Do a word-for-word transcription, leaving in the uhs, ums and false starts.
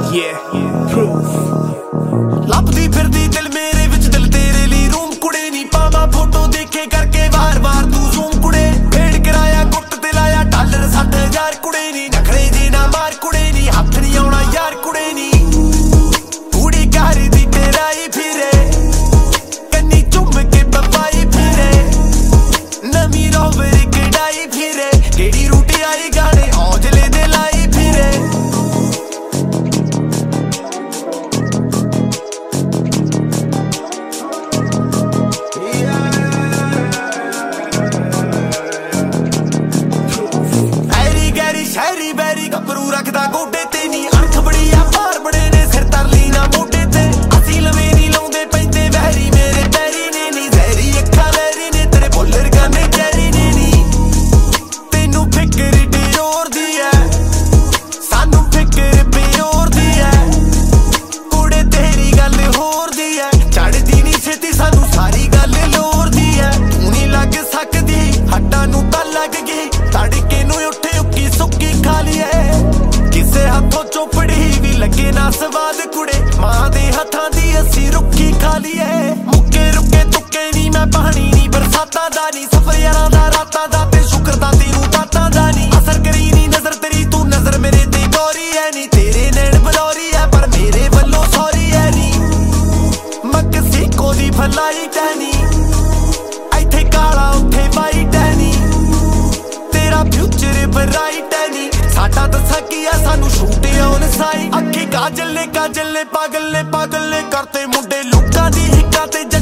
Yeah, proof. ਲੱਭਦੀ ਫਿਰਦੀ ਦਿਲ ਮੇਰੇ ਵਿੱਚ ਦਿਲ ਤੇਰੇ ਲਈ ਰੂਮ ਕੁੜੇ ਨੀ ਪਾਵਾਂ ਫੋਟੋ ਦੇਖੇ ਕਰਕੇ ਵਾਰ ਵਾਰ ਤੂੰ ਜ਼ੂਮ ਕੁੜੇ ਫੇੜ ਕਰਾਇਆ ਗੁੱਟ ਤੇ ਲਾਇਆ ਡਾਲਰ ਸੱਠ ਹਜ਼ਾਰ ਕੁੜੇ ਨੀ ਨਖਰੇ ਜੇ ਨਾ ਮਾਰ ਕੁੜੇ ਨੀ ਹੱਥ ਨੀ ਆਉਣਾ ਯਾਰ ਕੁੜੇ ਨੀ ਕੁੜੀ ਘਰ ਦੀ ਤੇਰਾਈ ਫਿਰੇ ਕੰਨੀ ਚੁੰਮ ਕੇ ਬਪਾਈ ਫਿਰੇ ਨਵੀਂ ਰੋਵਰ ਕਢਾਈ ਫਿਰੇ ਕਿਹੜੀ ਰੂਟ ਆਈ ਗਾਣੇ ਔਜਲੇ ਦੇ ਲਾਈ ਫਿਰੇ ਸ਼ਹਿਰੀ ਬੈਰੀ ਗੱਭਰੂ ਰੱਖਦਾ ਗੋਡੇ ਤੇ ਨੀ ਅਣਖ ਬੜੀ ਆ ਭਾਰ ਬੜੇ ਨੇ ਸਿਰ ਤਰਲੀ ਨਾ ਮੋਢੇ ਤੇ ਅਸੀਂ ਲਵੇਂ ਨੀ ਲਾਉਂਦੇ ਪੈਂਦੇ ਵਹਿਰੀ ਮੇਰੇ ਪੈਰੀ ਨੇ ਨੀ ਜ਼ਹਿਰੀ ਅੱਖਾਂ ਲੈਰੀ ਨੇ ਤੇਰੇ ਬੋਲਰ ਗਾਨੇ ਚੈਰੀ ਨੇ ਨੀ ਤੈਨੂੰ ਫਿਕਰ ਡਿਓਰ ਦੀ ਐ ਸਾਨੂੰ ਫਿਕਰ ਪਿਓਰ ਦੀ ਐ ਕੁੜੇ ਤੇਰੀ ਗੱਲ ਹੋਰ ਦੀ ਐ ਚੜਦੀ ਨੀ ਛੇਤੀ ਸਾਨੂੰ ਸਾਰੀ ਗੱਲ ਲੋਰ ਦੀ ਐ ਤੂੰ ਨੀ ਲੱਗ ਸਕਦੀ ਹੱਡਾਂ ਨੂੰ ਤਾਂ ਲੱਗ ਗਈ ਤੜਕੇ ਨੂੰ ਉੱਠੇ ਸੁੱਕੀ ਖਾ ਲਈਏ ਕਿਸੇ ਹੱਥੋਂ ਚੋਪੜੀ ਵੀ ਲੱਗੇ ਨਾ ਸਵਾਦ ਕੁੜੇ ਮਾਂ ਦੇ ਹੱਥਾਂ ਦੀ ਅਸੀਂ ਰੁੱਖੀ ਖਾ ਲਈਏ ਮੁੱਕੇ ਰੁੱਕੇ ਤੁੱਕੇ ਨੀ ਮੈਂ ਪਾਣੀ ਨੀ ਬਰਸਾਤਾਂ ਦਾ ਨੀ ਸਫਰ ਯਾਰਾਂ ਦਾ ਰਾਤਾਂ ਦਾ ਤੇ ਸ਼ੁਕਰ ਦਾ ਤੈਨੂੰ ਦਾਤਾਂ ਦਾ ਨੀ ਅਸਰ ਕਰੀ ਨੀ ਨਜ਼ਰ ਤੇਰੀ ਤੂੰ ਨਜ਼ਰ ਮੇਰੇ ਤੇ ਗੌਰੀ ਐ ਨੀ ਤੇਰੇ ਨੈਣ ਬਲੌਰੀ ਐ ਪਰ ਮੇਰੇ ਵੱਲੋਂ ਸੌਰੀ ਐ ਨੀ ਮਕਸੀਕੋ ਦੀ ਫਲਾਈ ਟੈਨੀ ਇੱਥੇ ਕਾਲਾ ਉੱਥੇ ਵਾਈਟ ਐ ਨੀ ਤੇਰਾ ਫਿਊਚਰ ਬਰਾਈਟ ਸਾਡਾ ਦੱਸਾਂ ਕੀ ਆ ਸਾਨੂੰ ਸ਼ੂਟ ਆਨ ਸਾਈ ਅੱਖੀ ਕਾਜਲ ਨੇ ਕਾਜਲ ਨੇ ਪਾਗਲ ਨੇ ਪਾਗਲ ਨੇ ਕਰਤੇ ਮੁੰਡੇ ਲੋਕਾਂ ਦੀ ਹਿੱਕਾਂ ਤੇ